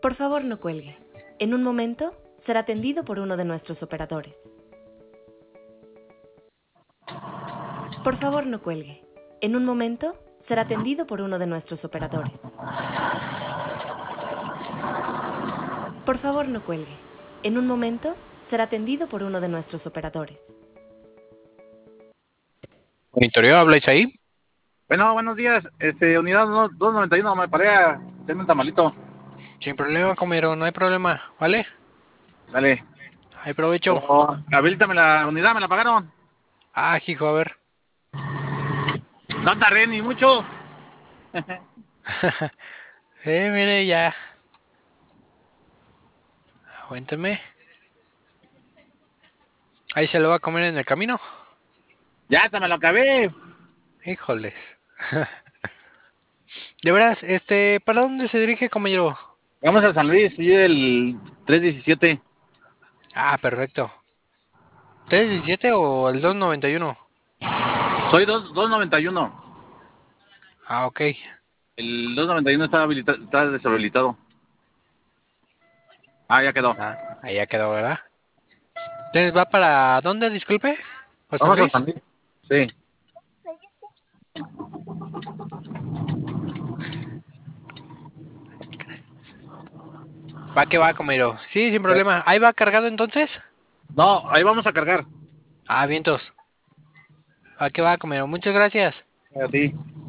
Por favor, no cuelgue. En un momento será atendido por uno de nuestros operadores. Por favor, no cuelgue. En un momento será atendido por uno de nuestros operadores. Por favor, no cuelgue. En un momento será atendido por uno de nuestros operadores. Monitoreo, ¿habláis ahí? Bueno, buenos días. Unidad 291, me paré a hacerme un tamalito. Sin problema, comero, no hay problema, ¿vale? Dale. Hay provecho. Pero habilítame la unidad, me la pagaron. Ah, hijo, a ver. No tardé ni mucho. Mire, ya. Aguánteme. Ahí se lo va a comer en el camino. Ya hasta me lo acabé. Híjoles. De veras, ¿para dónde se dirige, compañero? Vamos a San Luis, soy el 317. Ah, perfecto. ¿317 o el 291? Soy 291. Ah, ok. El 291 está deshabilitado. Ah, ya quedó. Ah, ahí ya quedó, ¿verdad? Entonces, ¿va para dónde, disculpe? ¿Para San Vamos a Luis? San Luis. Sí. Va que va, compañero. Sí, sin problema. ¿Ahí va cargado entonces? No, ahí vamos a cargar. Ah, vientos. Va que va, compañero. Muchas gracias. A ti.